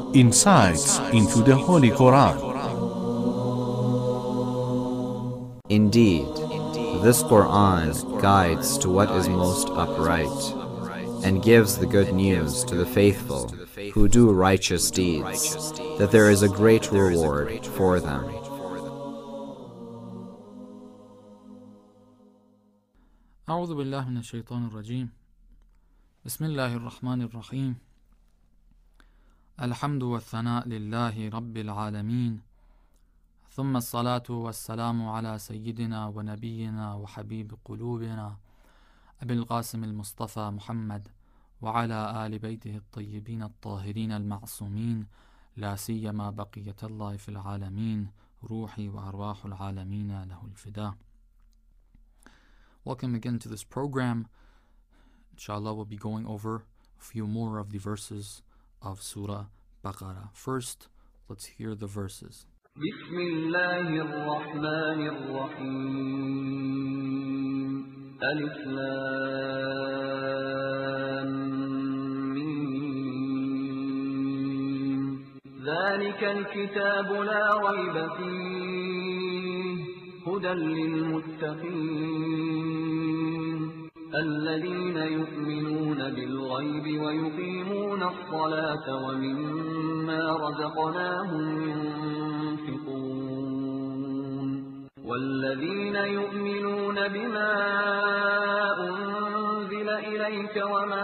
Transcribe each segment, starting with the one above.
Insights into the Holy Quran. Indeed, this Quran guides to what is most upright, and gives the good news to the faithful who do righteous deeds, that there is a great reward for them. أعوذ بالله من الشيطان الرجيم. بسم الله الرحمن الرحيم. الحمد والثناء لله رب العالمين، ثم الصلاة والسلام على سيدنا ونبينا وحبيب قلوبنا أبي القاسم المصطفى محمد وعلى آل بيته الطيبين الطاهرين المعصومين، لا سيما بقية الله في العالمين، روحي وأرواح العالمين له الفداء. Welcome again to this program. Inshallah, we'll be going over a few more of the verses of Surah Baqarah. First, let's hear the verses. بسم الله الرحمن الرحيم. ألف لام ميم. ذلك الكتاب لا ريب فيه هدى للمتقين الذين يؤمنون بالغيب ويقيمون الصلاة ومما رزقناهم ينفقون والذين يؤمنون بما أنزل إليك وما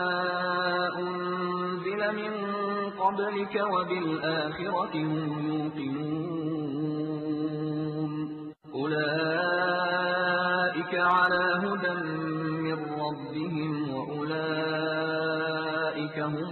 أنزل من قبلك وبالآخرة هم يوقنون أولئك على هدى من ربهم وأولئك هم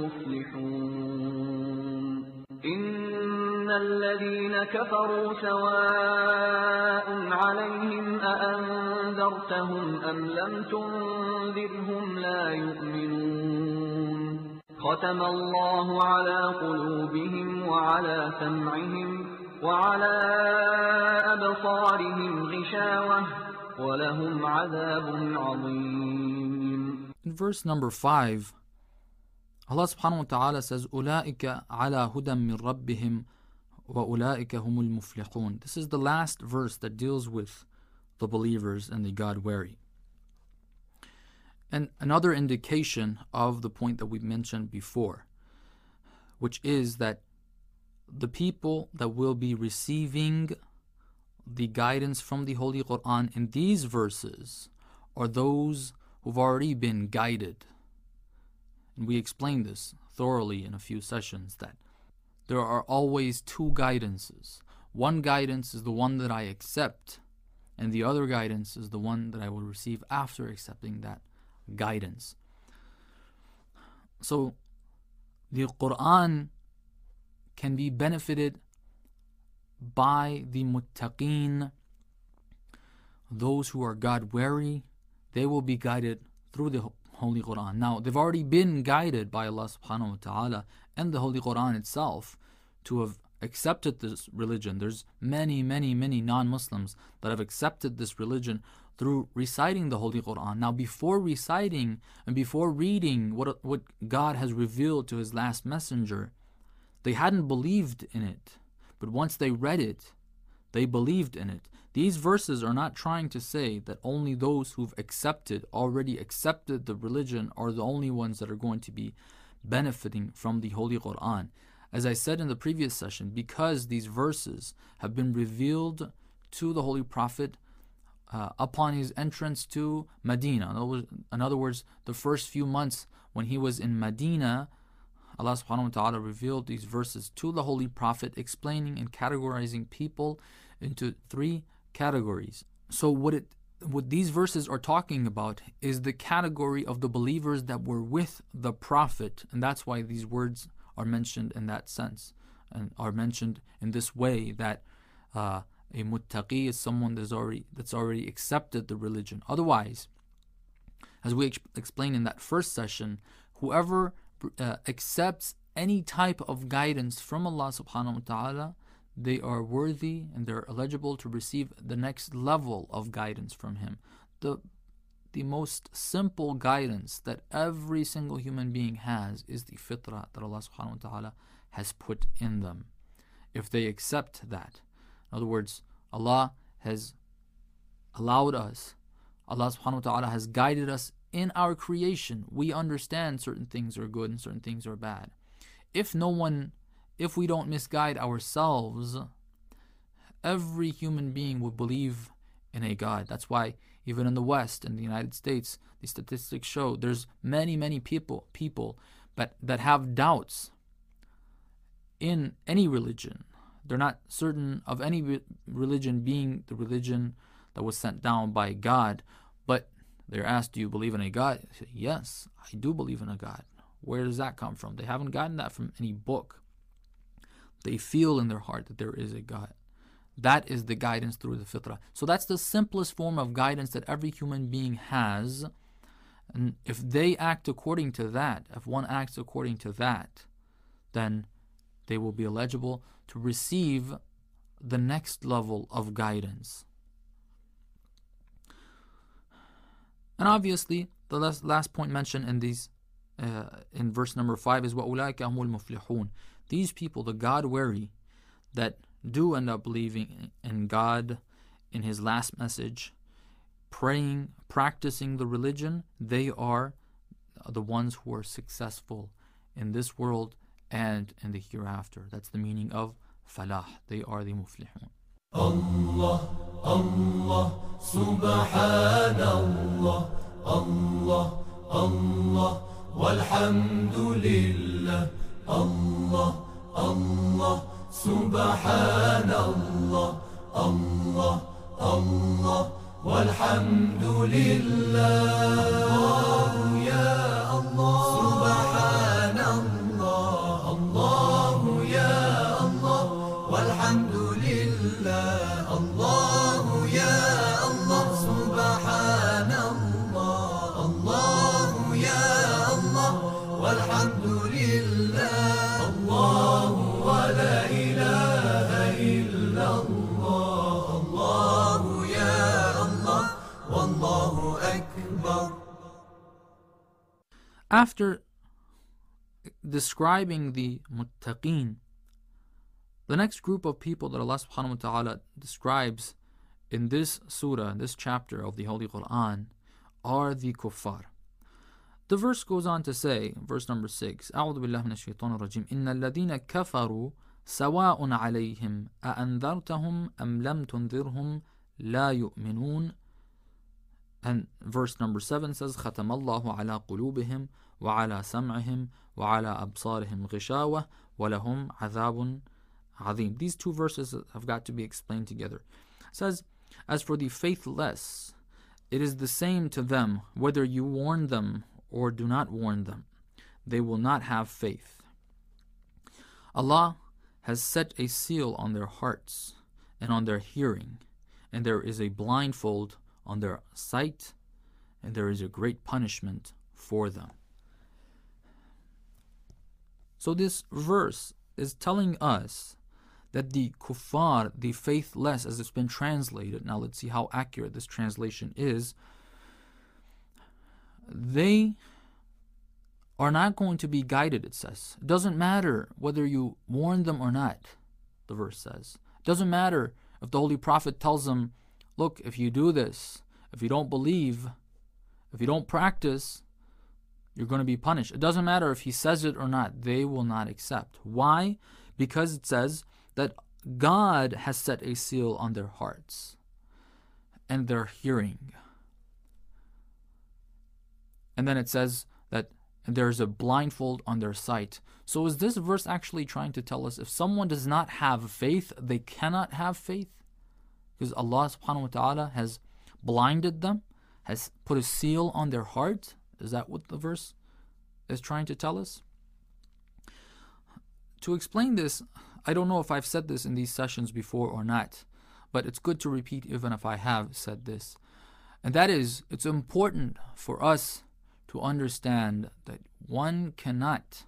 المفلحون إن الذين كفروا سواء عليهم أأنذرتهم أم لم تنذرهم لا يؤمنون ختم الله على قلوبهم وعلى سمعهم وعلى أبصارهم غشاوة ولهم عذاب عظيم. In verse number 5, Allah subhanahu wa ta'ala says, أُولَٰئِكَ عَلَى هُدًى مِّن رَبِّهِمْ وَأُولَٰئِكَ هُمُ الْمُفْلِحُونَ. This is the last verse that deals with the believers and the God-wary. And another indication of the point that we mentioned before, which is that the people that will be receiving the guidance from the Holy Quran in these verses are those who've already been guided. And we explained this thoroughly in a few sessions, that there are always two guidances. One guidance is the one that I accept, and the other guidance is the one that I will receive after accepting that guidance. So the Quran can be benefited by the muttaqeen, those who are God-wary. They will be guided through the Holy Quran. Now, they've already been guided by Allah subhanahu wa ta'ala and the Holy Quran itself to have accepted this religion. There's many non-Muslims that have accepted this religion through reciting the Holy Quran. Now, before reciting and before reading what God has revealed to His last messenger, they hadn't believed in it. But once they read it, they believed in it. These verses are not trying to say that only those who've already accepted the religion are the only ones that are going to be benefiting from the Holy Quran. As I said in the previous session, because these verses have been revealed to the Holy Prophet upon his entrance to Medina. In other words, the first few months when he was in Medina, Allah subhanahu wa ta'ala revealed these verses to the Holy Prophet, explaining and categorizing people into three categories. So what these verses are talking about is the category of the believers that were with the Prophet, and that's why these words are mentioned in that sense, and are mentioned in this way, that a muttaqi is someone that's already accepted the religion. Otherwise, as we explained in that first session, whoever accepts any type of guidance from Allah subhanahu wa ta'ala, they are worthy and they're eligible to receive the next level of guidance from Him. The most simple guidance that every single human being has is the fitrah that Allah subhanahu wa ta'ala has put in them. If they accept that. In other words, Allah has allowed us, Allah subhanahu wa ta'ala has guided us in our creation. We understand certain things are good and certain things are bad. If we don't misguide ourselves, every human being will believe in a God. That's why even in the West, in the United States, the statistics show there's many people that have doubts in any religion. They're not certain of any religion being the religion that was sent down by God, but they're asked, do you believe in a God? They say, yes, I do believe in a God. Where does that come from? They haven't gotten that from any book. They feel in their heart that there is a God. That is the guidance through the fitrah. So that's the simplest form of guidance that every human being has. And if they act according to that, if one acts according to that, then they will be eligible to receive the next level of guidance. And obviously, the last point mentioned in these, in verse number 5 is وَأُولَٰئِكَ هُمُ الْمُفْلِحُونَ. These people, the God-wary, that do end up believing in God, in His last message, praying, practicing the religion, they are the ones who are successful in this world and in the hereafter. That's the meaning of falah. They are the muflihun. Allah, Allah, Subhanallah, Allah, Allah, walhamdulillah, Allah, Allah, Subhanallah, Allah, Allah, walhamdulillah, Allah, ya Allah, Subhanallah, Allah, ya Allah, walhamdulillah, Allah, ya Allah, Subhanallah, Allah, ya Allah, walhamdulillah, Allah, wa la ilaha illallah, Allah, ya Allah, wallahu akbar. After describing the muttaqeen, the next group of people that Allah subhanahu wa ta'ala describes in this surah, in this chapter of the Holy Quran, are the kuffar. The verse goes on to say, verse number 6, أعوذ بالله من الشيطان الرجيم إن الذين كفروا سواء عليهم أأنذرتهم أم لم تنذرهم لا يؤمنون. And verse number 7 says ختم الله على قلوبهم وعلى سمعهم وعلى أبصارهم غشاوة ولهم عذاب عظيم. These two verses have got to be explained together. It says, as for the faithless, it is the same to them whether you warn them or do not warn them. They will not have faith. Allah has set a seal on their hearts and on their hearing, and there is a blindfold on their sight, and there is a great punishment for them. So this verse is telling us that the kuffar, the faithless, as it's been translated, now let's see how accurate this translation is, they are not going to be guided, it says. It doesn't matter whether you warn them or not, the verse says. It doesn't matter if the Holy Prophet tells them, look, if you do this, if you don't believe, if you don't practice, you're going to be punished. It doesn't matter if he says it or not. They will not accept. Why? Because it says that God has set a seal on their hearts and their hearing. And then it says that there's a blindfold on their sight. So is this verse actually trying to tell us if someone does not have faith, they cannot have faith? Because Allah subhanahu wa ta'ala has blinded them, has put a seal on their heart? Is that what the verse is trying to tell us? To explain this, I don't know if I've said this in these sessions before or not, but it's good to repeat even if I have said this. And that is, it's important for us to understand that one cannot,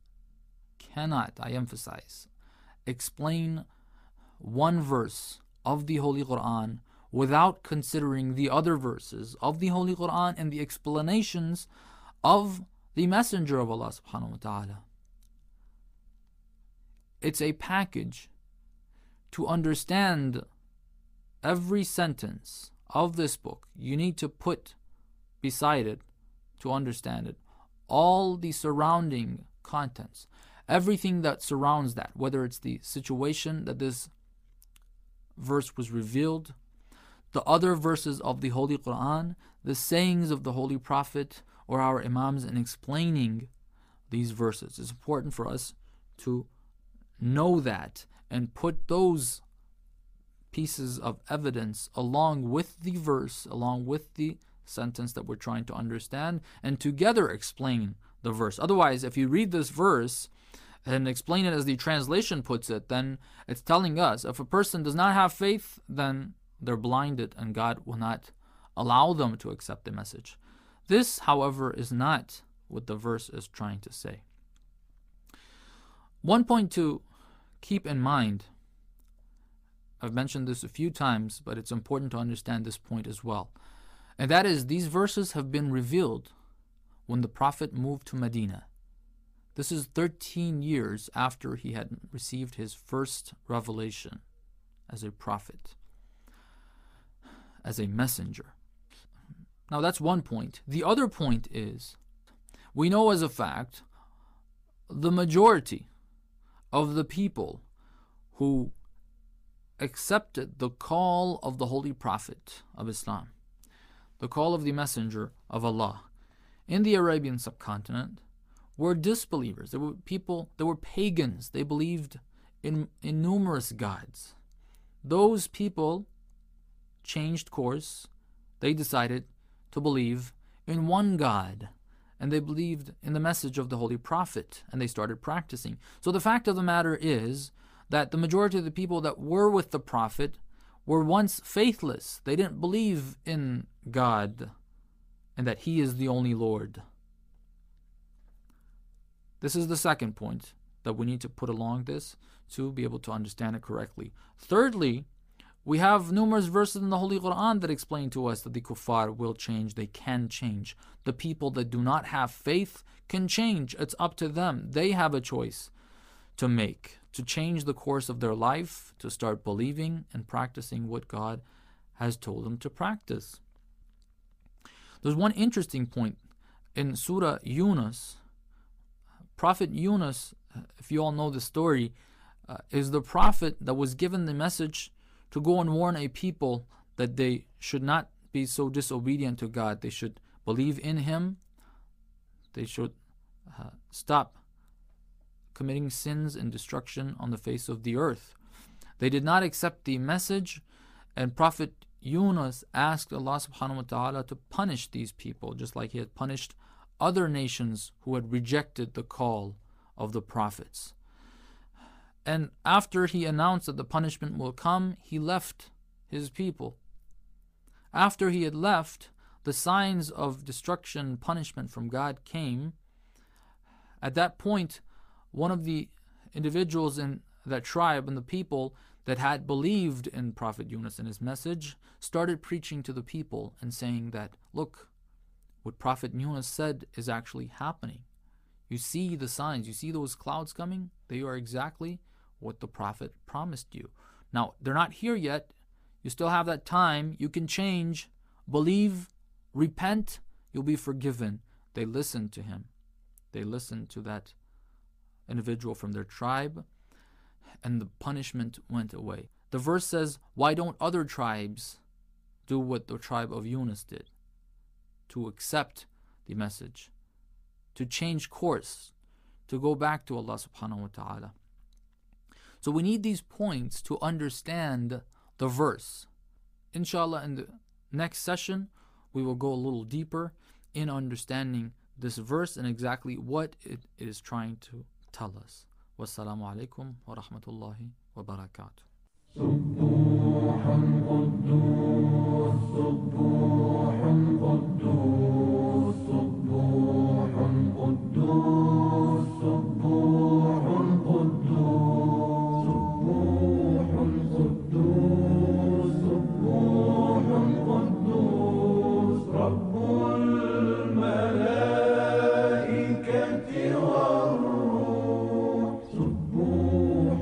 I emphasize, explain one verse of the Holy Quran without considering the other verses of the Holy Quran and the explanations of the Messenger of Allah subhanahu wa ta'ala. it's a package to understand every sentence of this book. You need to put beside it, to understand it, all the surrounding contents, everything that surrounds that, whether it's the situation that this verse was revealed, the other verses of the Holy Quran, the sayings of the Holy Prophet or our Imams in explaining these verses. It's important for us to know that and put those pieces of evidence along with the verse, along with the sentence that we're trying to understand, and together explain the verse. Otherwise, if you read this verse and explain it as the translation puts it, then it's telling us if a person does not have faith, then they're blinded and God will not allow them to accept the message. This, however, is not what the verse is trying to say. One point to keep in mind, I've mentioned this a few times, but it's important to understand this point as well. And that is, these verses have been revealed when the Prophet moved to Medina. This is 13 years after he had received his first revelation as a prophet, as a messenger. Now that's one point. The other point is, we know as a fact, the majority of the people who accepted the call of the Holy Prophet of Islam, the call of the Messenger of Allah in the Arabian subcontinent, were disbelievers. There were people, they were pagans. They believed in numerous gods. Those people changed course. They decided to believe in one God, and they believed in the message of the Holy Prophet, and they started practicing. So the fact of the matter is that the majority of the people that were with the Prophet were once faithless. They didn't believe in God and that He is the only Lord. This is the second point that we need to put along this to be able to understand it correctly. Thirdly, we have numerous verses in the Holy Quran that explain to us that the kuffar will change. They can change. The people that do not have faith can change. It's up to them. They have a choice to make, to change the course of their life, to start believing and practicing what God has told them to practice. There's one interesting point in Surah Yunus. Prophet Yunus, if you all know the story, is the prophet that was given the message to go and warn a people that they should not be so disobedient to God. They should believe in Him. They should stop committing sins and destruction on the face of the earth. They did not accept the message, and Prophet Yunus asked Allah subhanahu wa ta'ala to punish these people, just like He had punished other nations who had rejected the call of the prophets. And after he announced that the punishment will come, he left his people. After he had left, the signs of destruction, punishment from God came. At that point, one of the individuals in that tribe and the people that had believed in Prophet Yunus and his message started preaching to the people and saying that, look, what Prophet Yunus said is actually happening. You see the signs, you see those clouds coming? They are exactly what the Prophet promised you. Now, they're not here yet. You still have that time. You can change, believe, repent, you'll be forgiven. They listened to him. They listened to that individual from their tribe, and the punishment went away. The verse says, why don't other tribes do what the tribe of Yunus did? To accept the message, to change course, to go back to Allah subhanahu wa ta'ala. So we need these points to understand the verse. Inshallah, in the next session, we will go a little deeper in understanding this verse and exactly what it is trying to tell us. Wassalamu alaikum wa rahmatullahi wa barakatuh. سبوح قدوس سبوح قدوس سبوح قدوس سبوح قدوس سبوح قدوس سبوح قدوس رب الملائكة والروح سبوح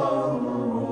الله